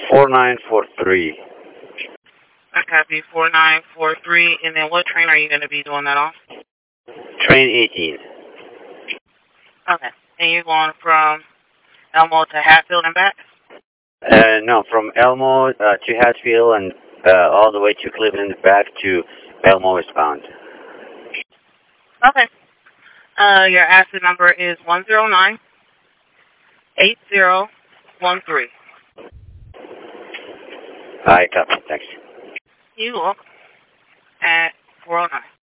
4943. I copy 4943. And then what train are you going to be doing that on? Train 18. Okay. And you're going from Elmo to Hatfield and back? No, from Elmo to Hatfield and all the way to Cleveland, back to Elmo westbound. Okay. Your asset number is 109-8013. I copy. Thanks. You welcome. At 409.